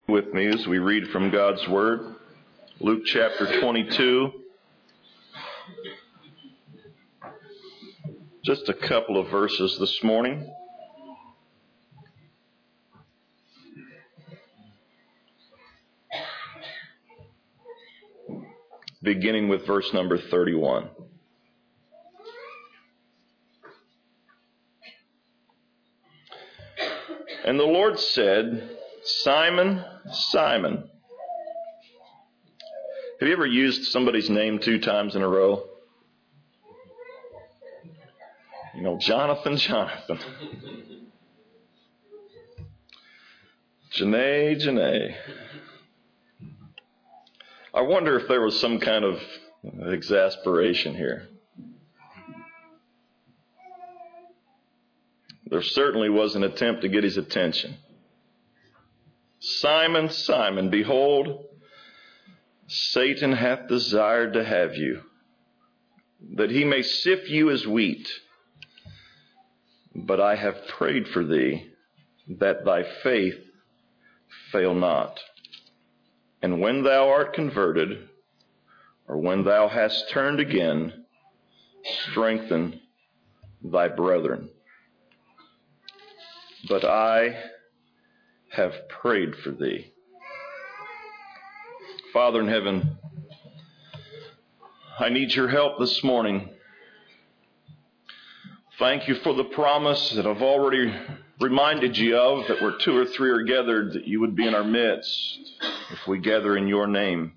With me as we read from God's Word, Luke chapter 22. Just a couple of verses this morning. Beginning with verse number 31. And the Lord said, Simon, Simon. Have you ever used somebody's name 2 times in a row? You know, Jonathan, Jonathan. Janae, Janae. I wonder if there was some kind of exasperation here. There certainly was an attempt to get his attention. Simon, Simon, behold, Satan hath desired to have you, that he may sift you as wheat. But I have prayed for thee, that thy faith fail not. And when thou art converted, or when thou hast turned again, strengthen thy brethren. But I have prayed for thee. Father in heaven, I need your help this morning. Thank you for the promise that I've already reminded you of, that where 2 or 3 are gathered, that you would be in our midst if we gather in your name.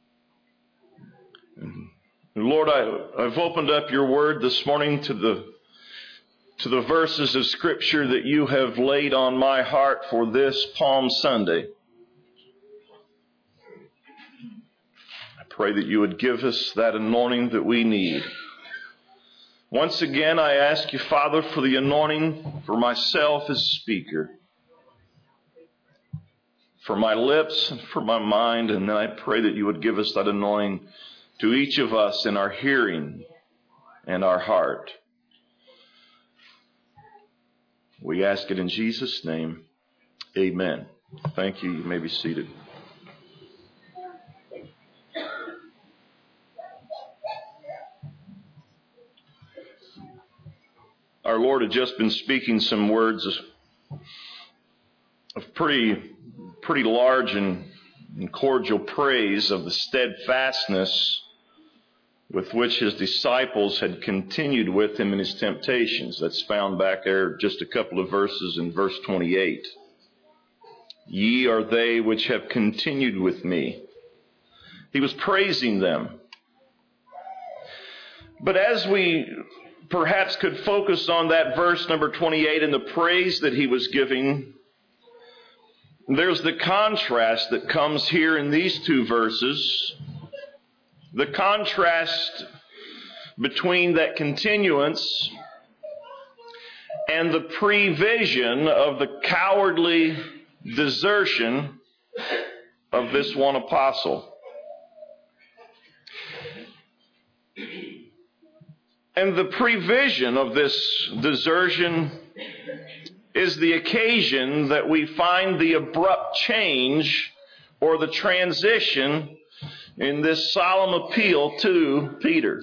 And Lord, I've opened up your word this morning to the verses of Scripture that you have laid on my heart for this Palm Sunday. I pray that you would give us that anointing that we need. Once again, I ask you, Father, for the anointing for myself as speaker, for my lips and for my mind, and then I pray that you would give us that anointing to each of us in our hearing and our heart. We ask it in Jesus' name. Amen. Thank you. You may be seated. Our Lord had just been speaking some words of pretty large and cordial praise of the steadfastness with which his disciples had continued with him in his temptations. That's found back there just a couple of verses in verse 28. Ye are they which have continued with me. He was praising them. But as we perhaps could focus on that verse number 28 and the praise that he was giving, there's the contrast that comes here in these 2 verses. The contrast between that continuance and the prevision of the cowardly desertion of this one apostle. And the prevision of this desertion is the occasion that we find the abrupt change or the transition in this solemn appeal to Peter.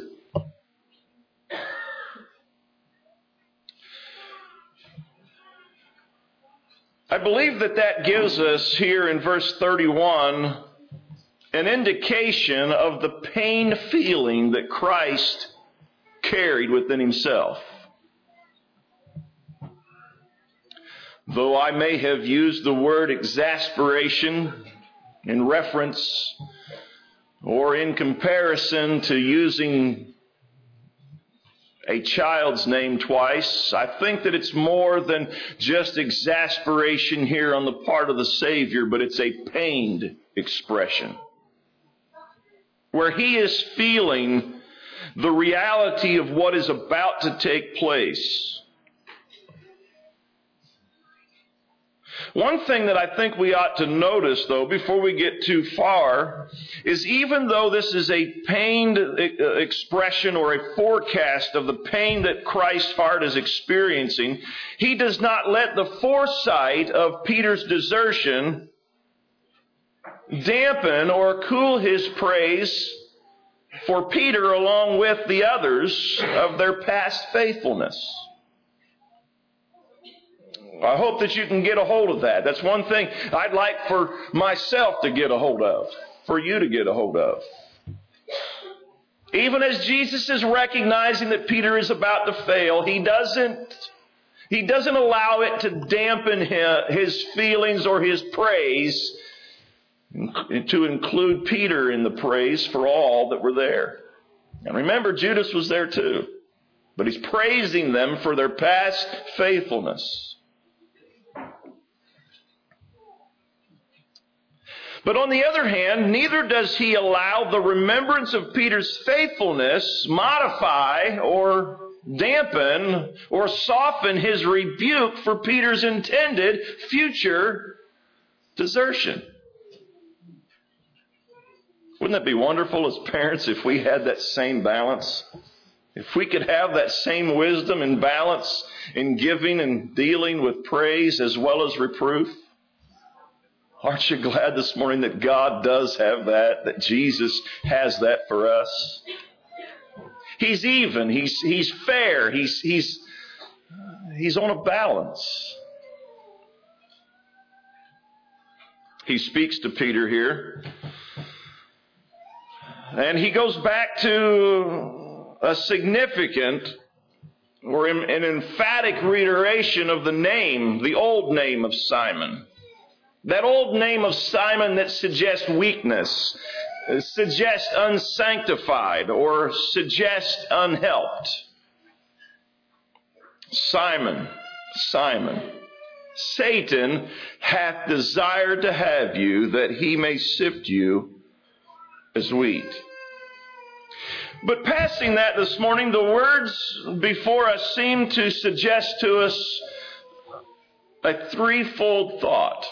I believe that gives us here in verse 31 an indication of the pain feeling that Christ carried within himself. Though I may have used the word exasperation in reference or in comparison to using a child's name twice, I think that it's more than just exasperation here on the part of the Savior, but it's a pained expression, where he is feeling the reality of what is about to take place. One thing that I think we ought to notice, though, before we get too far, is even though this is a pained expression or a forecast of the pain that Christ's heart is experiencing, he does not let the foresight of Peter's desertion dampen or cool his praise for Peter along with the others of their past faithfulness. I hope that you can get a hold of that. That's one thing I'd like for myself to get a hold of, for you to get a hold of. Even as Jesus is recognizing that Peter is about to fail, He doesn't allow it to dampen his feelings or his praise, to include Peter in the praise for all that were there. And remember, Judas was there too. But He's praising them for their past faithfulness. But on the other hand, neither does He allow the remembrance of Peter's faithfulness modify or dampen or soften His rebuke for Peter's intended future desertion. Wouldn't that be wonderful as parents if we had that same balance? If we could have that same wisdom and balance in giving and dealing with praise as well as reproof? Aren't you glad this morning that God does have that Jesus has that for us? He's even, He's fair, He's on a balance. He speaks to Peter here, and He goes back to a significant or an emphatic reiteration of the name, the old name of Simon. That old name of Simon that suggests weakness, suggests unsanctified, or suggests unhelped. Simon, Simon, Satan hath desired to have you, that he may sift you as wheat. But passing that this morning, the words before us seem to suggest to us a threefold thought.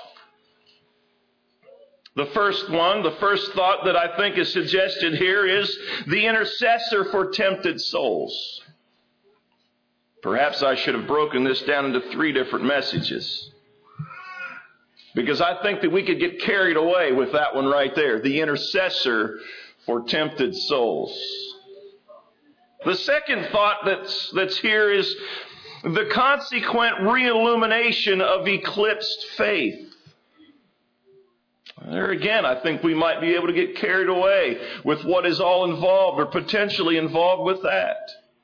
The first thought that I think is suggested here is the intercessor for tempted souls. Perhaps I should have broken this down into 3 different messages, because I think that we could get carried away with that one right there, the intercessor for tempted souls. The second thought that's here is the consequent reillumination of eclipsed faith. There again, I think we might be able to get carried away with what is all involved or potentially involved with that.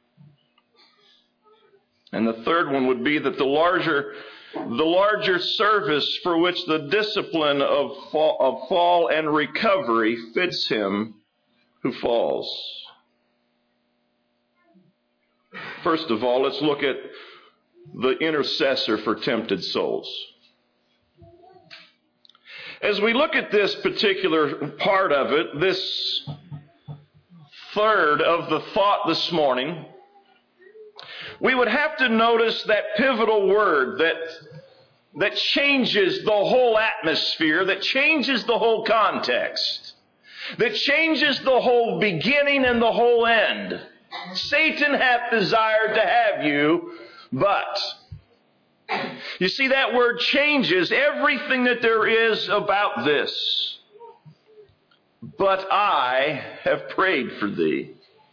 And the third one would be that the larger service for which the discipline of fall and recovery fits him who falls. First of all, let's look at the intercessor for tempted souls. As we look at this particular part of it, this third of the thought this morning, we would have to notice that pivotal word that changes the whole atmosphere, that changes the whole context, that changes the whole beginning and the whole end. Satan hath desired to have you, but... You see, that word changes everything that there is about this. But I have prayed for thee.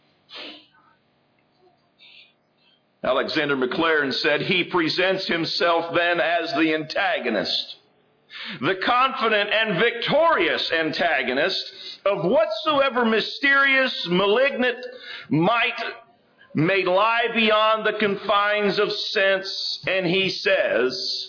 Alexander Maclaren said he presents himself then as the antagonist, the confident and victorious antagonist of whatsoever mysterious, malignant might may lie beyond the confines of sense. And he says,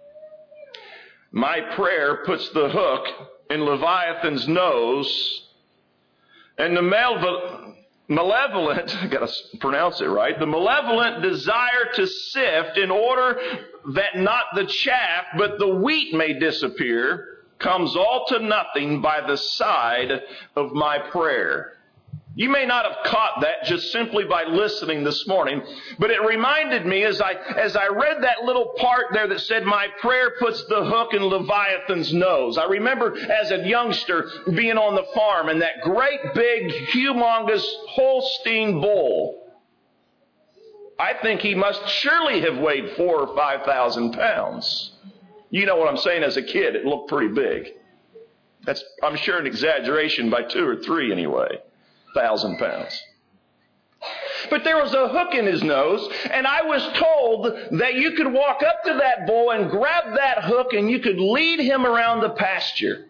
my prayer puts the hook in Leviathan's nose, and the malevolent, I gotta pronounce it right, the malevolent desire to sift in order that not the chaff but the wheat may disappear comes all to nothing by the side of my prayer. You may not have caught that just simply by listening this morning, but it reminded me as I read that little part there that said, my prayer puts the hook in Leviathan's nose. I remember as a youngster being on the farm and that great big, humongous Holstein bull. I think he must surely have weighed 4,000 or 5,000 pounds. You know what I'm saying, as a kid, it looked pretty big. That's, I'm sure, an exaggeration by 2 or 3 anyway. 1,000 pounds. But there was a hook in his nose, and I was told that you could walk up to that bull and grab that hook and you could lead him around the pasture.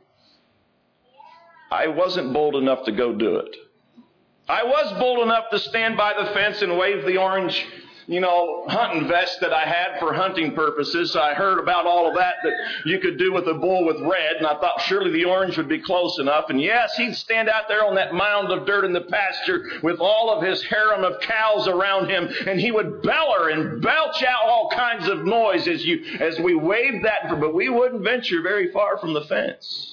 I wasn't bold enough to go do it. I was bold enough to stand by the fence and wave the orange, hunting vest that I had for hunting purposes. I heard about all of that you could do with a bull with red, and I thought surely the orange would be close enough. And yes, he'd stand out there on that mound of dirt in the pasture with all of his harem of cows around him, and he would beller and belch out all kinds of noise as we waved that, but we wouldn't venture very far from the fence.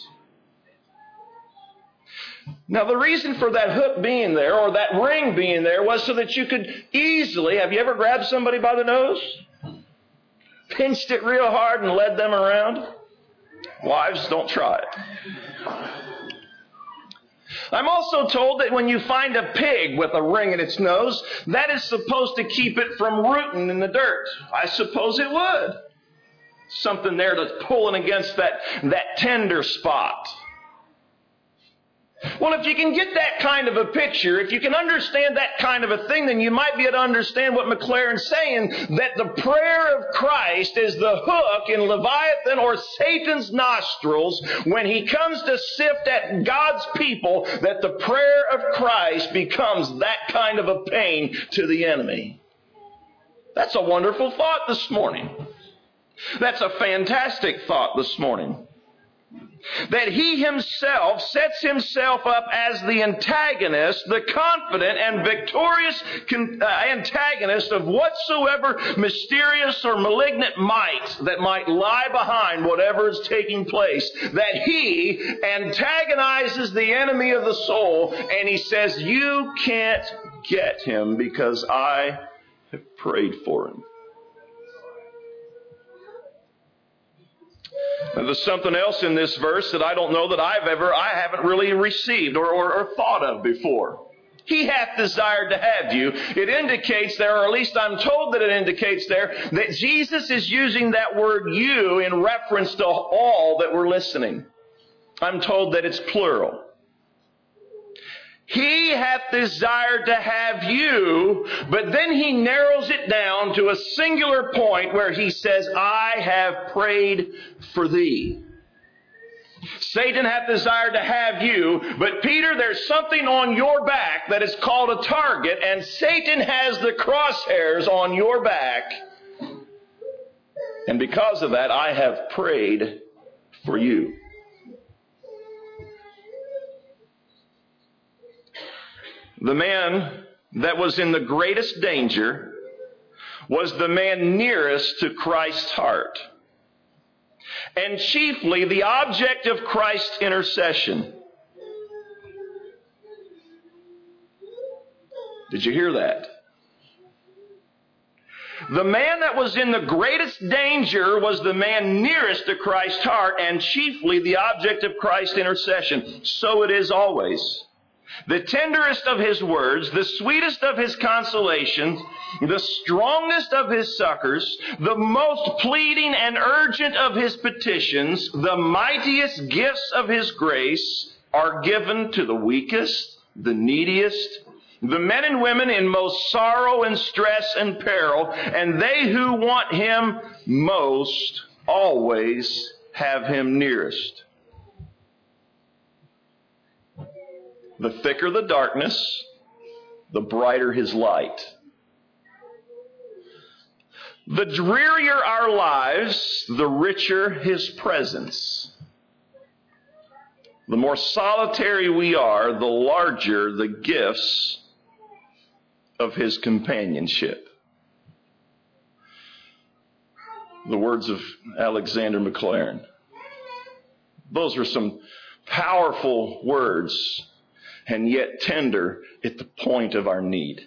Now, the reason for that hook being there, or that ring being there, was so that you could easily, have you ever grabbed somebody by the nose? Pinched it real hard and led them around? Wives, don't try it. I'm also told that when you find a pig with a ring in its nose, that is supposed to keep it from rooting in the dirt. I suppose it would. Something there that's pulling against that tender spot. Well, if you can get that kind of a picture, if you can understand that kind of a thing, then you might be able to understand what McLaren's saying, that the prayer of Christ is the hook in Leviathan or Satan's nostrils when he comes to sift at God's people, that the prayer of Christ becomes that kind of a pain to the enemy. That's a wonderful thought this morning. That's a fantastic thought this morning. That he himself sets himself up as the antagonist, the confident and victorious antagonist of whatsoever mysterious or malignant might that might lie behind whatever is taking place. That he antagonizes the enemy of the soul, and he says, you can't get him because I have prayed for him. Now, there's something else in this verse that I don't know that I haven't really received or thought of before. He hath desired to have you. It indicates there, or at least I'm told that it indicates there, that Jesus is using that word you in reference to all that were listening. I'm told that it's plural. He hath desired to have you, but then he narrows it down to a singular point where he says, I have prayed for thee. Satan hath desired to have you, but Peter, there's something on your back that is called a target, and Satan has the crosshairs on your back. And because of that, I have prayed for you. The man that was in the greatest danger was the man nearest to Christ's heart, and chiefly the object of Christ's intercession. Did you hear that? The man that was in the greatest danger was the man nearest to Christ's heart, and chiefly the object of Christ's intercession. So it is always. The tenderest of his words, the sweetest of his consolations, the strongest of his succors, the most pleading and urgent of his petitions, the mightiest gifts of his grace are given to the weakest, the neediest, the men and women in most sorrow and stress and peril, and they who want him most always have him nearest. The thicker the darkness, the brighter his light. The drearier our lives, the richer his presence. The more solitary we are, the larger the gifts of his companionship. The words of Alexander McLaren. Those are some powerful words, and yet tender at the point of our need.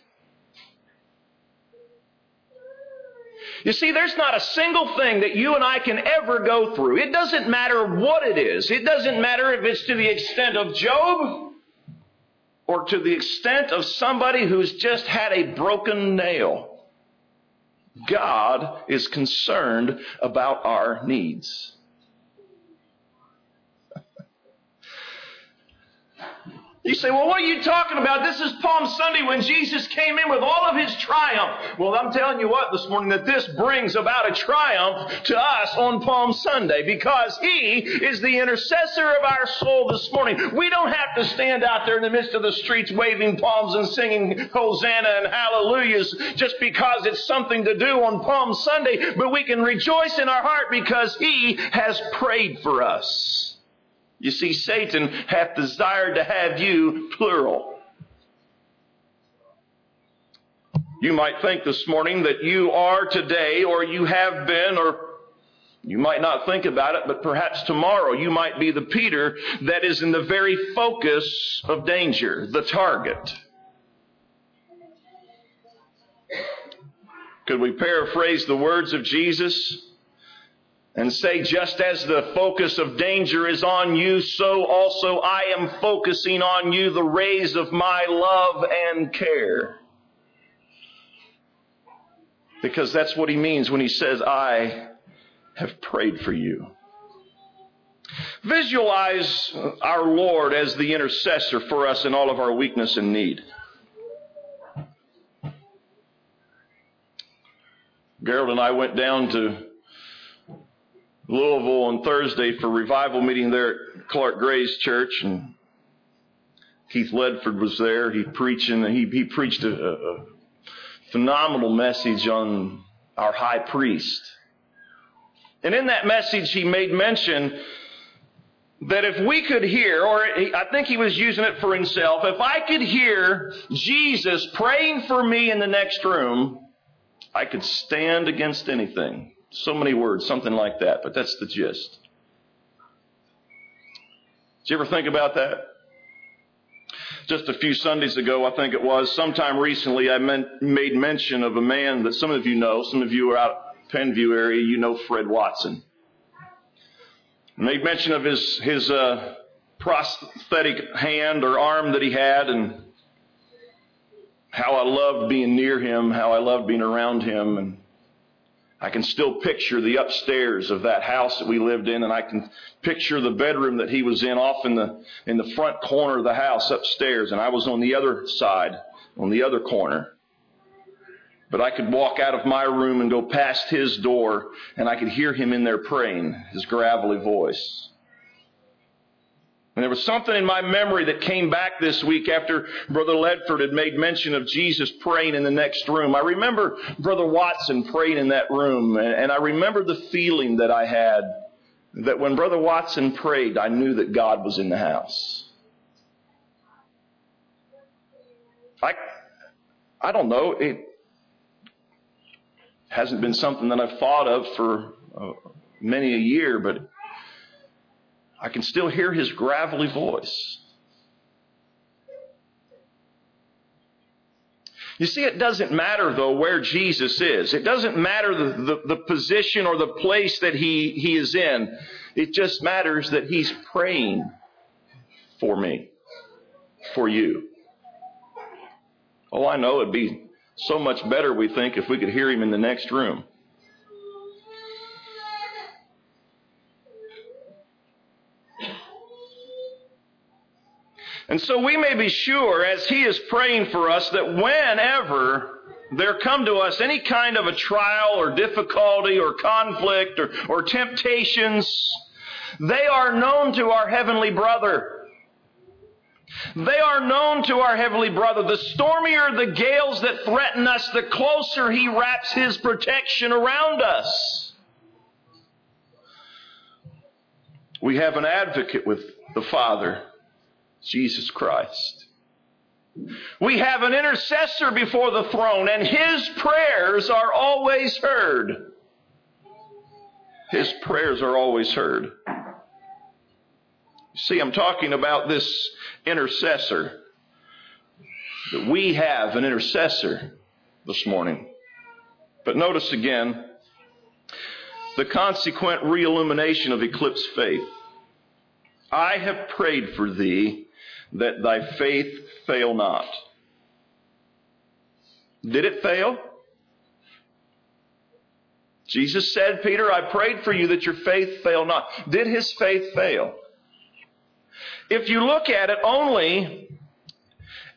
You see, there's not a single thing that you and I can ever go through. It doesn't matter what it is. It doesn't matter if it's to the extent of Job or to the extent of somebody who's just had a broken nail. God is concerned about our needs. You say, well, what are you talking about? This is Palm Sunday when Jesus came in with all of His triumph. Well, I'm telling you what this morning, that this brings about a triumph to us on Palm Sunday because He is the intercessor of our soul this morning. We don't have to stand out there in the midst of the streets waving palms and singing Hosanna and Hallelujahs just because it's something to do on Palm Sunday, but we can rejoice in our heart because He has prayed for us. You see, Satan hath desired to have you, plural. You might think this morning that you are today, or you have been, or you might not think about it, but perhaps tomorrow you might be the Peter that is in the very focus of danger, the target. Could we paraphrase the words of Jesus and say, just as the focus of danger is on you, so also I am focusing on you the rays of my love and care? Because that's what He means when He says, I have prayed for you. Visualize our Lord as the intercessor for us in all of our weakness and need. Gerald and I went down to Louisville on Thursday for revival meeting there at Clark Gray's church, and Keith Ledford was there. He preached a phenomenal message on our high priest. And in that message, he made mention that if we could hear, or I think he was using it for himself, if I could hear Jesus praying for me in the next room, I could stand against anything. So many words, something like that, but that's the gist. Did you ever think about that? Just a few Sundays ago, I think it was, sometime recently, I made mention of a man that some of you know. Some of you are out Penview area, you know Fred Watson. I made mention of his prosthetic hand or arm that he had, and how I loved being near him, how I loved being around him. And I can still picture the upstairs of that house that we lived in, and I can picture the bedroom that he was in off in the front corner of the house upstairs, and I was on the other side, on the other corner. But I could walk out of my room and go past his door, and I could hear him in there praying, his gravelly voice. And there was something in my memory that came back this week after Brother Ledford had made mention of Jesus praying in the next room. I remember Brother Watson praying in that room, and I remember the feeling that I had that when Brother Watson prayed, I knew that God was in the house. I don't know, it hasn't been something that I've thought of for many a year, but I can still hear his gravelly voice. You see, it doesn't matter, though, where Jesus is. It doesn't matter the position or the place that he is in. It just matters that He's praying for me, for you. Oh, I know it'd be so much better, we think, if we could hear Him in the next room. And so we may be sure, as He is praying for us, that whenever there come to us any kind of a trial or difficulty or conflict or temptations, they are known to our Heavenly Brother. They are known to our Heavenly Brother. The stormier the gales that threaten us, the closer He wraps His protection around us. We have an advocate with the Father, Jesus Christ. We have an intercessor before the throne, and His prayers are always heard. His prayers are always heard. You see, I'm talking about this intercessor. That we have an intercessor this morning. But notice again the consequent re-illumination of eclipsed faith. I have prayed for thee that thy faith fail not. Did it fail? Jesus said, Peter, I prayed for you that your faith fail not. Did his faith fail? If you look at it only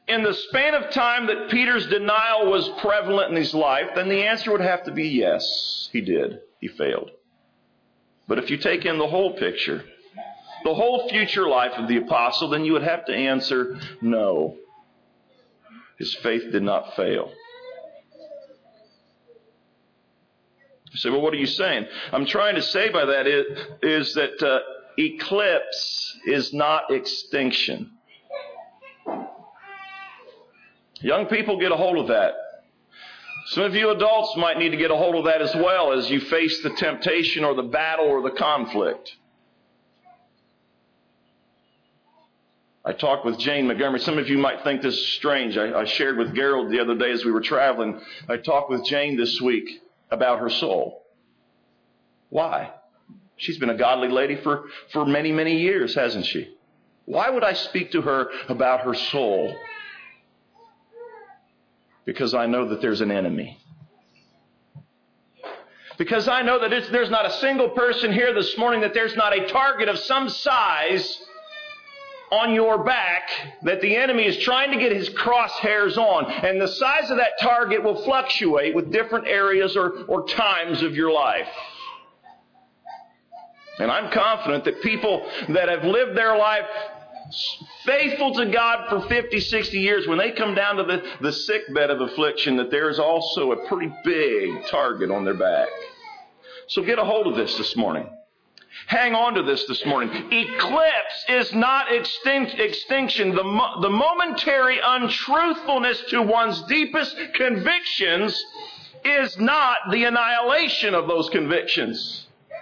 in the span of time that Peter's denial was prevalent in his life, then the answer would have to be yes, he did. He failed. But if you take in the whole picture, the whole future life of the apostle, then you would have to answer no. His faith did not fail. You say, well, what are you saying? I'm trying to say by that is that eclipse is not extinction. Young people, get a hold of that. Some of you adults might need to get a hold of that as well as you face the temptation or the battle or the conflict. I talked with Jane Montgomery. Some of you might think this is strange. I shared with Gerald the other day as we were traveling. I talked with Jane this week about her soul. Why? She's been a godly lady for many, many years, hasn't she? Why would I speak to her about her soul? Because I know that there's an enemy. Because I know that there's not a single person here this morning, that there's not a target of some size on your back that the enemy is trying to get his crosshairs on. And the size of that target will fluctuate with different areas or times of your life. And I'm confident that people that have lived their life faithful to God for 50, 60 years, when they come down to the sickbed of affliction, that there's also a pretty big target on their back. So get a hold of this morning. Hang on to this morning. Eclipse is not extinction. The momentary untruthfulness to one's deepest convictions is not the annihilation of those convictions.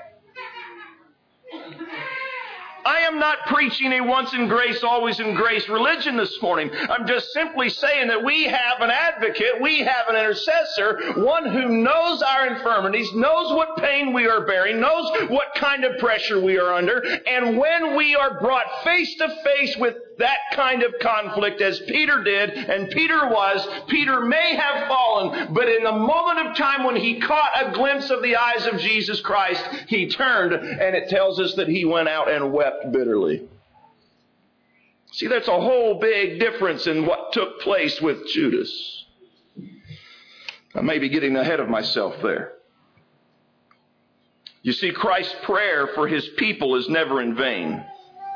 I am not preaching a once in grace, always in grace religion this morning. I'm just simply saying that we have an advocate, we have an intercessor, one who knows our infirmities, knows what pain we are bearing, knows what kind of pressure we are under. And when we are brought face to face with that kind of conflict, as Peter did, and Peter may have fallen, but in the moment of time when he caught a glimpse of the eyes of Jesus Christ, he turned, and it tells us that he went out and wept bitterly. See, that's a whole big difference in what took place with Judas. I may be getting ahead of myself there. You see, Christ's prayer for his people is never in vain.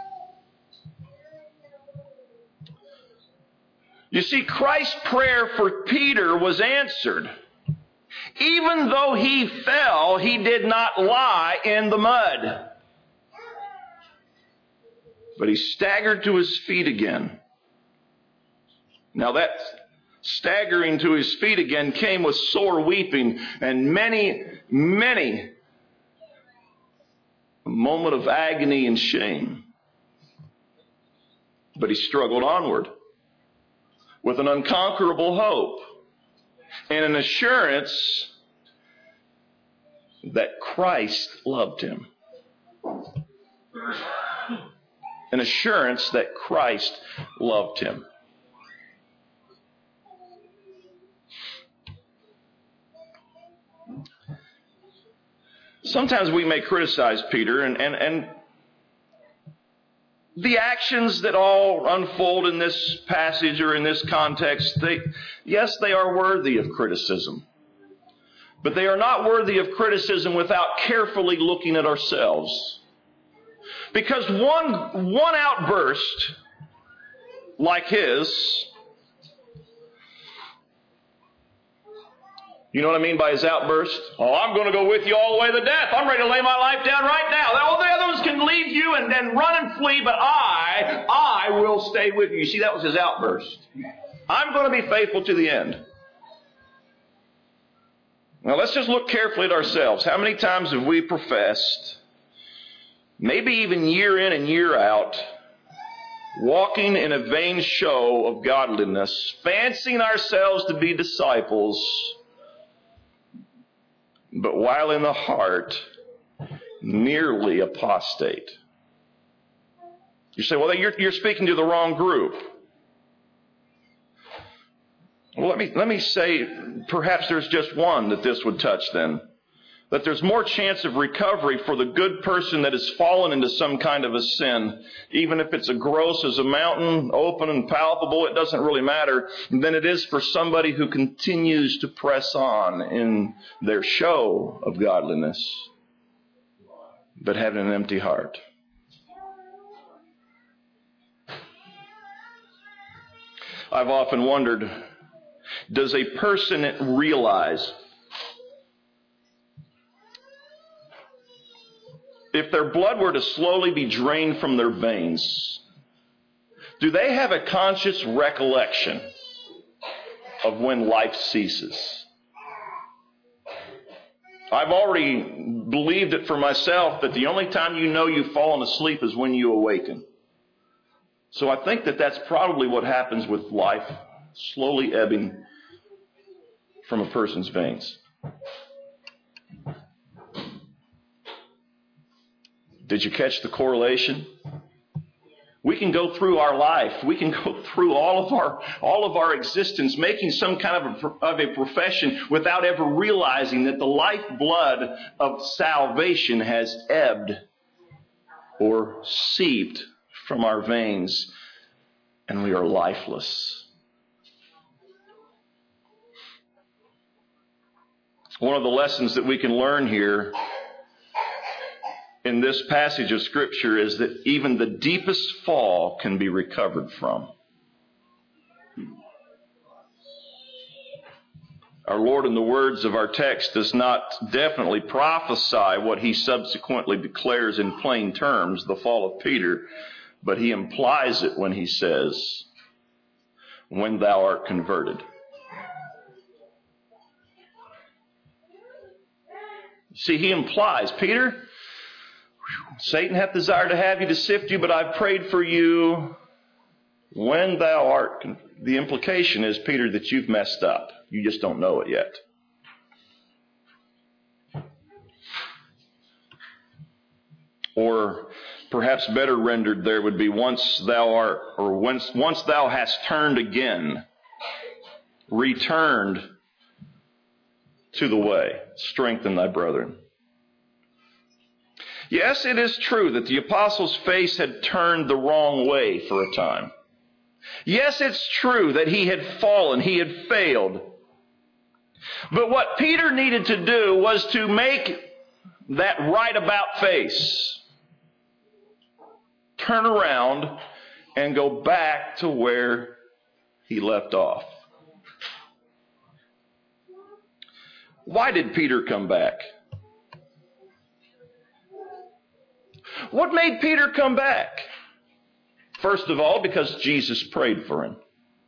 You see, Christ's prayer for Peter was answered. Even though he fell, he did not lie in the mud. But he staggered to his feet again. Now that staggering to his feet again came with sore weeping and many a moment of agony and shame. But he struggled onward with an unconquerable hope and an assurance that Christ loved him. An assurance that Christ loved him. Sometimes we may criticize Peter and the actions that all unfold in this passage or in this context, they are worthy of criticism. But they are not worthy of criticism without carefully looking at ourselves. Because one outburst like his, you know what I mean by his outburst? Oh, I'm going to go with you all the way to death. I'm ready to lay my life down right now. All the others can leave you and then run and flee, but I will stay with you. You see, that was his outburst. I'm going to be faithful to the end. Now, let's just look carefully at ourselves. How many times have we professed, maybe even year in and year out, walking in a vain show of godliness, fancying ourselves to be disciples, but while in the heart, nearly apostate? You say, well, you're speaking to the wrong group. Well, let me say, perhaps there's just one that this would touch then. that there's more chance of recovery for the good person that has fallen into some kind of a sin, even if it's as gross as a mountain, open and palpable, it doesn't really matter, than it is for somebody who continues to press on in their show of godliness, but having an empty heart. I've often wondered, does a person realize if their blood were to slowly be drained from their veins, do they have a conscious recollection of when life ceases? I've already believed it for myself that the only time you know you've fallen asleep is when you awaken. So I think that that's probably what happens with life slowly ebbing from a person's veins. Did you catch the correlation? We can go through our life. We can go through all of our existence making some kind of a profession without ever realizing that the lifeblood of salvation has ebbed or seeped from our veins, and we are lifeless. One of the lessons that we can learn here in this passage of Scripture is that even the deepest fall can be recovered from. Our Lord, in the words of our text, does not definitely prophesy what he subsequently declares in plain terms, the fall of Peter, but he implies it when he says, "When thou art converted." See, he implies, Peter, Satan hath desired to have you to sift you, but I've prayed for you. When thou art, the implication is, Peter, that you've messed up. You just don't know it yet. Or perhaps better rendered there would be, once thou hast turned again, returned to the way, strengthen thy brethren. Yes, it is true that the apostle's face had turned the wrong way for a time. Yes, it's true that he had fallen, he had failed. But what Peter needed to do was to make that right about face turn around and go back to where he left off. Why did Peter come back? What made Peter come back? First of all, because Jesus prayed for him.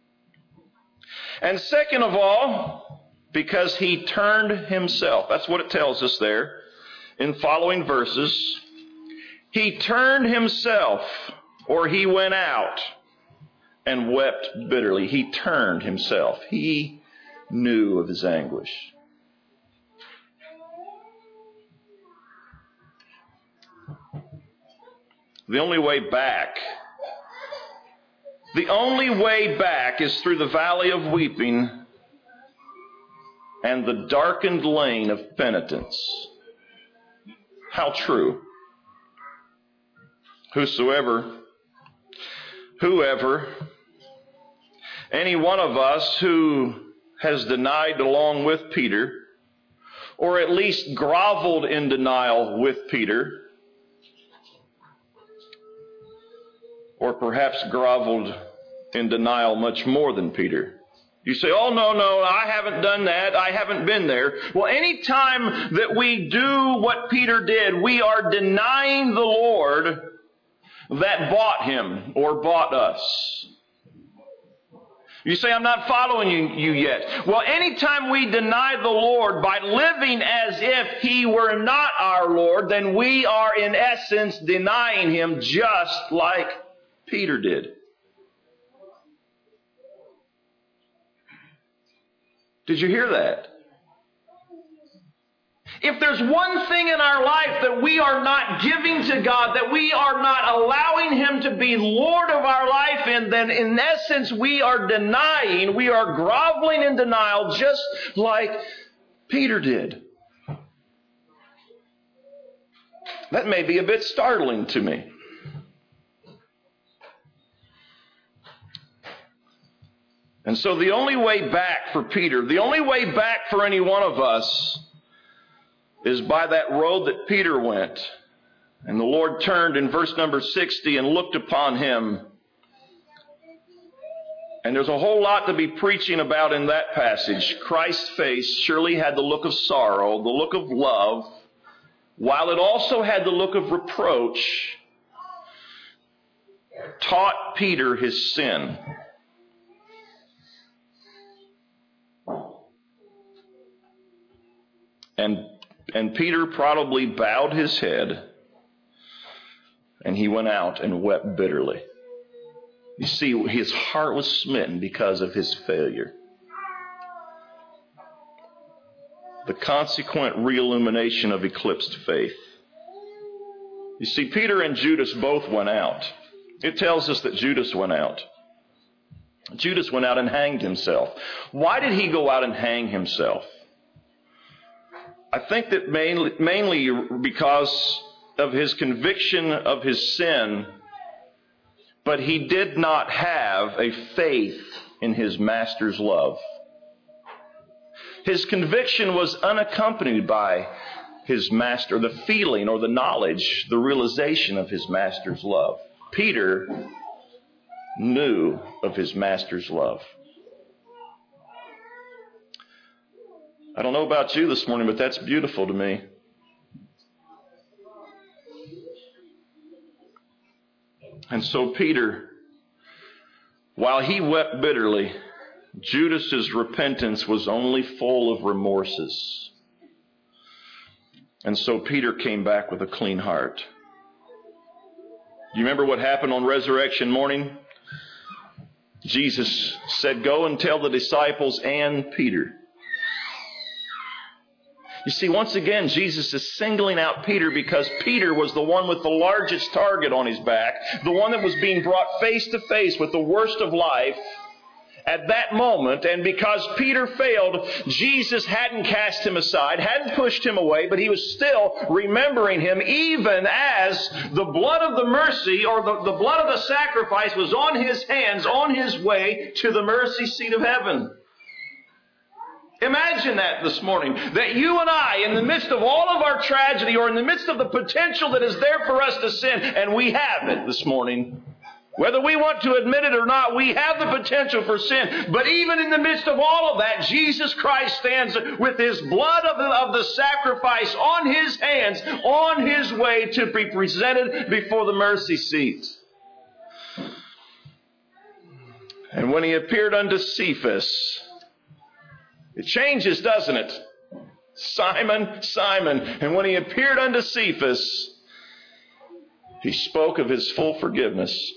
And second of all, because he turned himself. That's what it tells us there in following verses. He turned himself, or he went out and wept bitterly. He turned himself. He knew of his anguish. The only way back is through the valley of weeping and the darkened lane of penitence. How true. Whoever, any one of us who has denied along with Peter, or at least groveled in denial with Peter, or perhaps groveled in denial much more than Peter. You say, "Oh, no, I haven't done that. I haven't been there." Well, any time that we do what Peter did, we are denying the Lord that bought him or bought us. You say, "I'm not following you yet." Well, anytime we deny the Lord by living as if he were not our Lord, then we are in essence denying him, just like Peter did. Did you hear that? If there's one thing in our life that we are not giving to God, that we are not allowing him to be Lord of our life in, then in essence we are denying, we are groveling in denial, just like Peter did. That may be a bit startling to me. And so the only way back for Peter, the only way back for any one of us, is by that road that Peter went. And the Lord turned in verse number 60 and looked upon him. And there's a whole lot to be preaching about in that passage. Christ's face surely had the look of sorrow, the look of love, while it also had the look of reproach, taught Peter his sin. And Peter probably bowed his head, and he went out and wept bitterly. You see, his heart was smitten because of his failure. The consequent reillumination of eclipsed faith. You see, Peter and Judas both went out. It tells us that Judas went out. Judas went out and hanged himself. Why did he go out and hang himself? I think that mainly because of his conviction of his sin, but he did not have a faith in his master's love. His conviction was unaccompanied by his master, the feeling or the knowledge, the realization of his master's love. Peter knew of his master's love. I don't know about you this morning, but that's beautiful to me. And so Peter, while he wept bitterly, Judas's repentance was only full of remorses. And so Peter came back with a clean heart. You remember what happened on resurrection morning? Jesus said, "Go and tell the disciples and Peter." You see, once again, Jesus is singling out Peter because Peter was the one with the largest target on his back, the one that was being brought face to face with the worst of life at that moment. And because Peter failed, Jesus hadn't cast him aside, hadn't pushed him away, but he was still remembering him, even as the blood of the mercy or the blood of the sacrifice was on his hands, on his way to the mercy seat of heaven. Imagine that this morning, that you and I, in the midst of all of our tragedy or in the midst of the potential that is there for us to sin, and we have it this morning, whether we want to admit it or not, we have the potential for sin. But even in the midst of all of that, Jesus Christ stands with his blood of the sacrifice on his hands, on his way to be presented before the mercy seat. And when he appeared unto Cephas, it changes, doesn't it? Simon, Simon. And when he appeared unto Cephas, he spoke of his full forgiveness.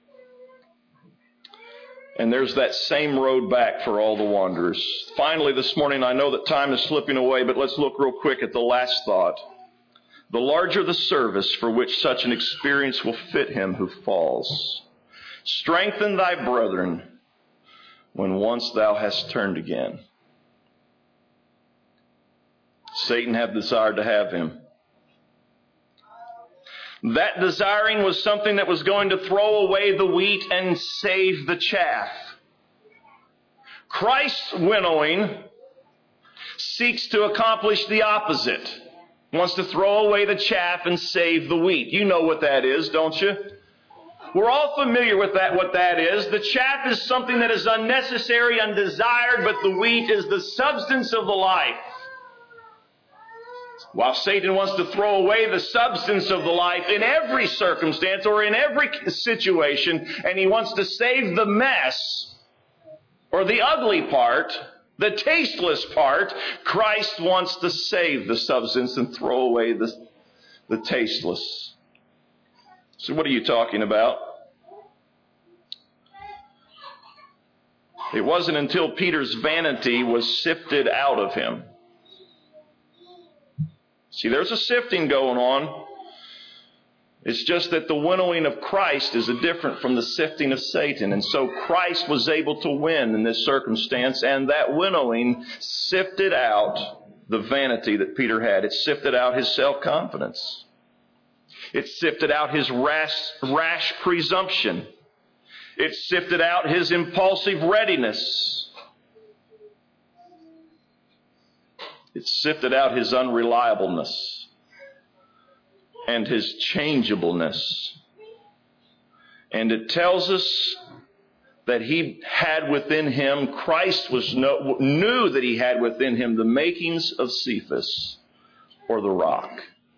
And there's that same road back for all the wanderers. Finally, this morning, I know that time is slipping away, but let's look real quick at the last thought. The larger the service for which such an experience will fit him who falls. Strengthen thy brethren when once thou hast turned again. Satan had desired to have him. That desiring was something that was going to throw away the wheat and save the chaff. Christ's winnowing seeks to accomplish the opposite. Wants to throw away the chaff and save the wheat. You know what that is, don't you? We're all familiar with that, what that is. The chaff is something that is unnecessary, undesired, but the wheat is the substance of the life. While Satan wants to throw away the substance of the life in every circumstance or in every situation, and he wants to save the mess or the ugly part, the tasteless part, Christ wants to save the substance and throw away the tasteless. So what are you talking about? It wasn't until Peter's vanity was sifted out of him. See, there's a sifting going on. It's just that the winnowing of Christ is different from the sifting of Satan. And so Christ was able to win in this circumstance, and that winnowing sifted out the vanity that Peter had. It sifted out his self-confidence. It sifted out his rash presumption. It sifted out his impulsive readiness. It sifted out his unreliableness and his changeableness. And it tells us that he had within him, Christ knew that he had within him the makings of Cephas, or the rock.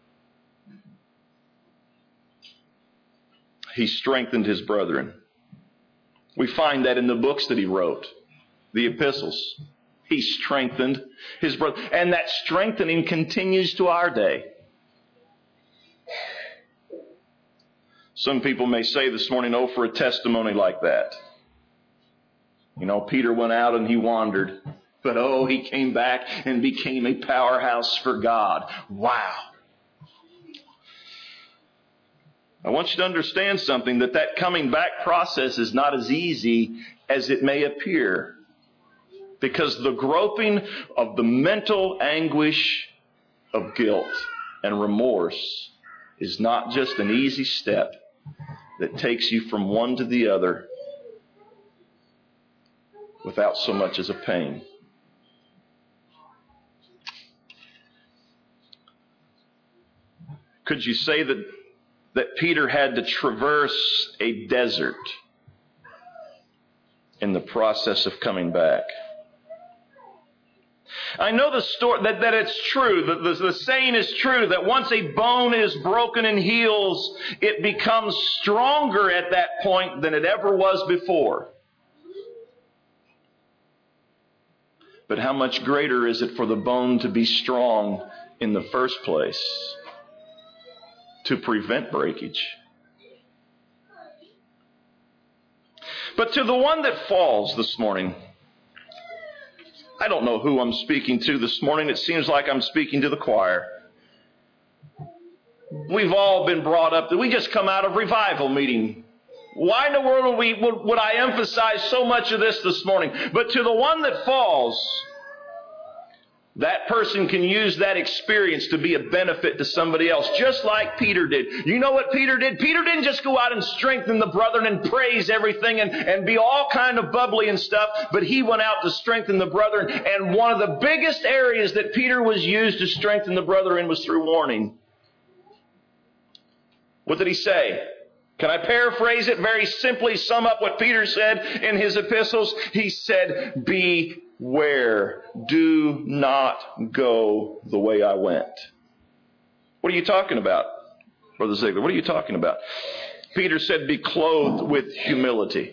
He strengthened his brethren. We find that in the books that he wrote, the epistles. He strengthened his brother. And that strengthening continues to our day. Some people may say this morning, oh, for a testimony like that. You know, Peter went out and he wandered. But oh, he came back and became a powerhouse for God. Wow. I want you to understand something, that coming back process is not as easy as it may appear. Because the groping of the mental anguish of guilt and remorse is not just an easy step that takes you from one to the other without so much as a pain. Could you say that Peter had to traverse a desert in the process of coming back? I know the story that it's true. The saying is true that once a bone is broken and heals, it becomes stronger at that point than it ever was before. But how much greater is it for the bone to be strong in the first place to prevent breakage? But to the one that falls this morning, I don't know who I'm speaking to this morning. It seems like I'm speaking to the choir. We've all been brought up that we just come out of revival meeting. Why in the world would I emphasize so much of this morning? But to the one that falls, that person can use that experience to be a benefit to somebody else, just like Peter did. You know what Peter did? Peter didn't just go out and strengthen the brethren and praise everything and be all kind of bubbly and stuff, but he went out to strengthen the brethren. And one of the biggest areas that Peter was used to strengthen the brethren was through warning. What did he say? Can I paraphrase it very simply, sum up what Peter said in his epistles? He said, beware, do not go the way I went. What are you talking about, Brother Ziegler? What are you talking about? Peter said, be clothed with humility.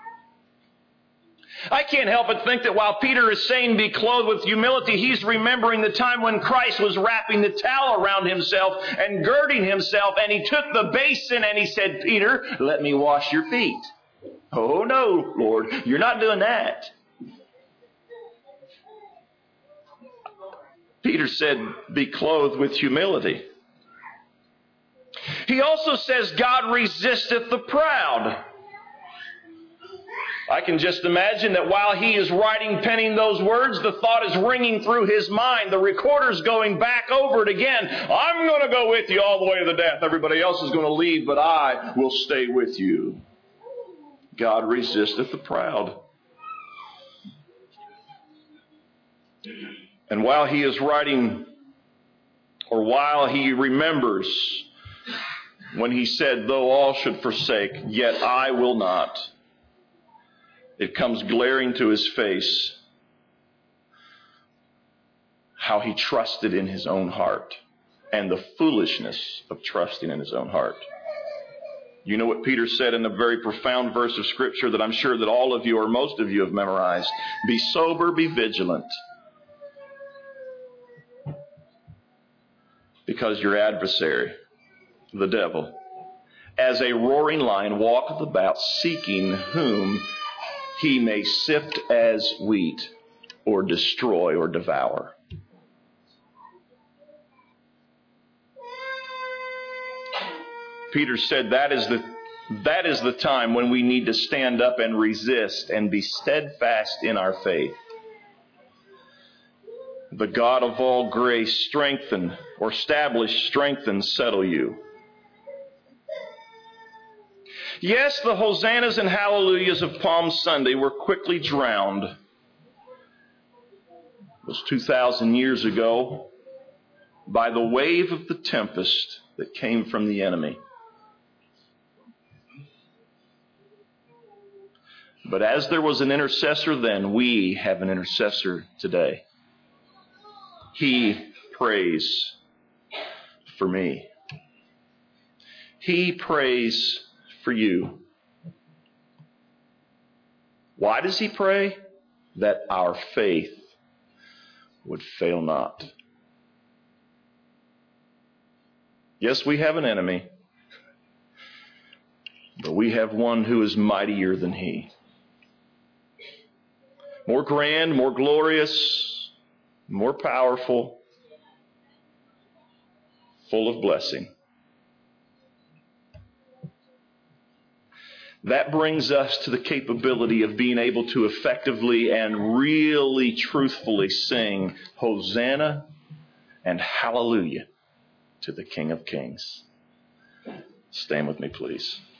I can't help but think that while Peter is saying be clothed with humility, he's remembering the time when Christ was wrapping the towel around himself and girding himself, and he took the basin and he said, Peter, let me wash your feet. Oh no, Lord, you're not doing that. Peter said, be clothed with humility. He also says, God resisteth the proud. I can just imagine that while he is penning those words, the thought is ringing through his mind. The recorder's going back over it again. I'm going to go with you all the way to the death. Everybody else is going to leave, but I will stay with you. God resisteth the proud. And while he is writing, or while he remembers when he said, though all should forsake, yet I will not, it comes glaring to his face how he trusted in his own heart and the foolishness of trusting in his own heart. You know what Peter said in a very profound verse of Scripture that I'm sure that all of you or most of you have memorized. Be sober, be vigilant. Because your adversary, the devil, as a roaring lion walketh about, seeking whom he may sift as wheat, or destroy or devour. Peter said that is the time when we need to stand up and resist and be steadfast in our faith. The God of all grace strengthen or establish, strengthen, settle you. Yes, the hosannas and hallelujahs of Palm Sunday were quickly drowned. It was 2,000 years ago by the wave of the tempest that came from the enemy. But as there was an intercessor then, we have an intercessor today. He prays for me. He prays for you. Why does he pray? That our faith would fail not. Yes, we have an enemy, but we have one who is mightier than he. More grand, more glorious, more powerful, full of blessing. That brings us to the capability of being able to effectively and really truthfully sing Hosanna and Hallelujah to the King of Kings. Stand with me, please.